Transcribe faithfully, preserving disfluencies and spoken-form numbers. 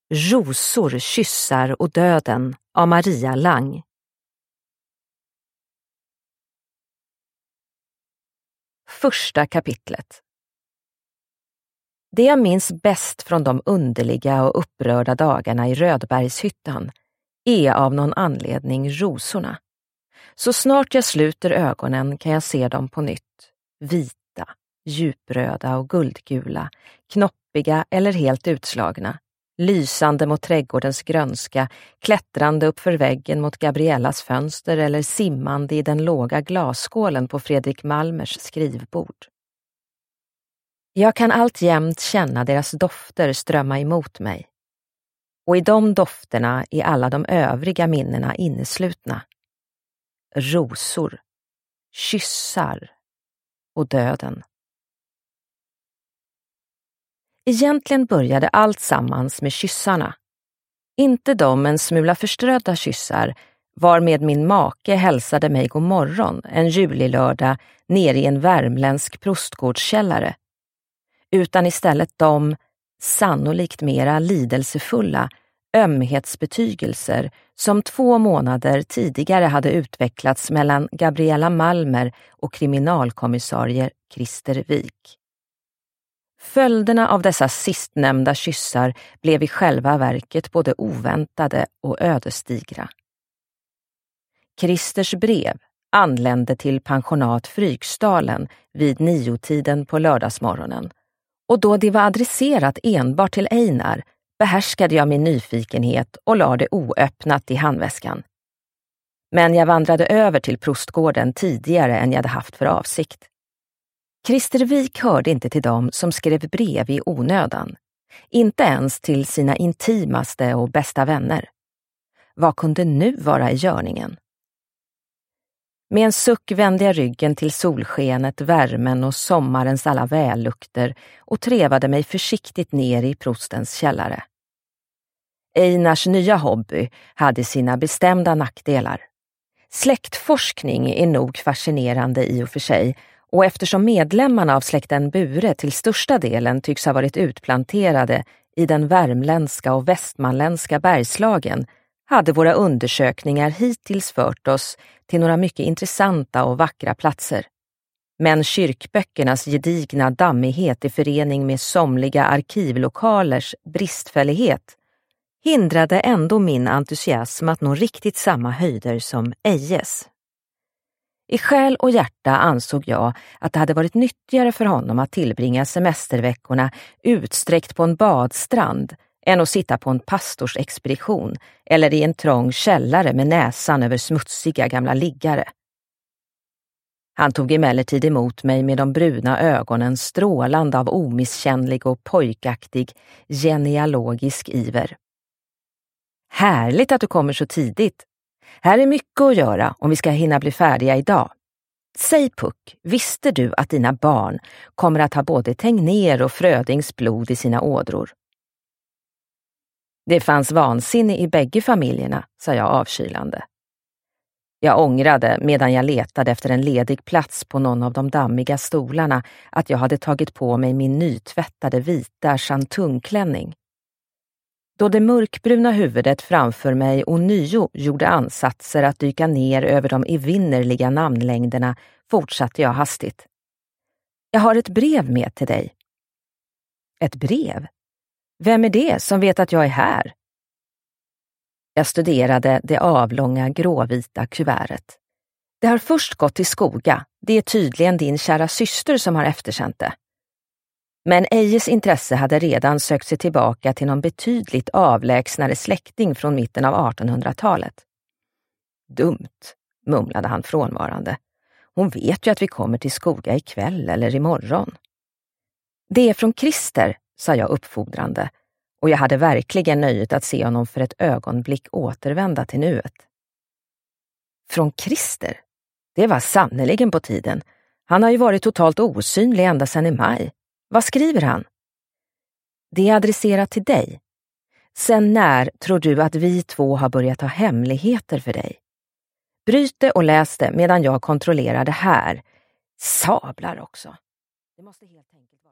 Rosor, kyssar och döden av Maria Lang. Första kapitlet. Det jag minns bäst från de underliga och upprörda dagarna i Rödbergshyttan är av någon anledning rosorna. Så snart jag sluter ögonen kan jag se dem på nytt. Vita, djupröda och guldgula, knoppiga eller helt utslagna. Lysande mot trädgårdens grönska, klättrande upp för väggen mot Gabriellas fönster eller simmande i den låga glasskålen på Fredrik Malmers skrivbord. Jag kan alltjämt känna deras dofter strömma emot mig. Och i de dofterna är alla de övriga minnena inneslutna. Rosor, kyssar och döden. Egentligen började allt sammans med kyssarna. Inte de en smula förströdda kyssar, varmed min make hälsade mig god morgon en julilördag nere i en värmländsk prostgårdskällare, utan istället de, sannolikt mera lidelsefulla, ömhetsbetygelser som två månader tidigare hade utvecklats mellan Gabriella Malmer och kriminalkommissarie Christer Wik. Följderna av dessa sistnämnda kyssar blev i själva verket både oväntade och ödesdigra. Christers brev anlände till pensionat Frykstalen vid niotiden på lördagsmorgonen, och då det var adresserat enbart till Einar behärskade jag min nyfikenhet och lade det oöppnat i handväskan. Men jag vandrade över till Prostgården tidigare än jag hade haft för avsikt. Christer Wik hörde inte till dem som skrev brev i onödan, inte ens till sina intimaste och bästa vänner. Vad kunde nu vara i görningen? Med en suck vände jag ryggen till solskenet, värmen och sommarens alla vällukter och trevade mig försiktigt ner i prostens källare. Einars nya hobby hade sina bestämda nackdelar. Släktforskning är nog fascinerande i och för sig, och eftersom medlemmarna av släkten Bure till största delen tycks ha varit utplanterade i den värmländska och västmanländska bergslagen hade våra undersökningar hittills fört oss till några mycket intressanta och vackra platser. Men kyrkböckernas gedigna dammighet i förening med somliga arkivlokalers bristfällighet hindrade ändå min entusiasm att nå riktigt samma höjder som Ejes. I själ och hjärta ansåg jag att det hade varit nyttigare för honom att tillbringa semesterveckorna utsträckt på en badstrand än att sitta på en pastorsexpedition eller i en trång källare med näsan över smutsiga gamla liggare. Han tog emellertid emot mig med de bruna ögonen strålande av omisskännlig och pojkaktig genealogisk iver. Härligt att du kommer så tidigt. Här är mycket att göra om vi ska hinna bli färdiga idag. Säg Puck, visste du att dina barn kommer att ha både Tegnér och Frödings blod i sina ådror? Det fanns vansinne i bägge familjerna, sa jag avkylande. Jag ångrade medan jag letade efter en ledig plats på någon av de dammiga stolarna att jag hade tagit på mig min nytvättade vita chantungklänning. Då det mörkbruna huvudet framför mig ånyo gjorde ansatser att dyka ner över de evinnerliga namnlängderna fortsatte jag hastigt. Jag har ett brev med till dig. Ett brev? Vem är det som vet att jag är här? Jag studerade det avlånga gråvita kuvertet. Det har först gått till Skoga. Det är tydligen din kära syster som har eftersänt det. Men Ejes intresse hade redan sökt sig tillbaka till någon betydligt avlägsnare släkting från mitten av artonhundratalet. Dumt, mumlade han frånvarande. Hon vet ju att vi kommer till Skoga ikväll eller imorgon. Det är från Christer, sa jag uppfordrande, och jag hade verkligen nöjet att se honom för ett ögonblick återvända till nuet. Från Christer? Det var sannoliken på tiden. Han har ju varit totalt osynlig ända sedan i maj. Vad skriver han? Det är adresserat till dig. Sen när tror du att vi två har börjat ha hemligheter för dig? Bryt det och läs det medan jag kontrollerar det här. Sablar också. Det måste helt enkelt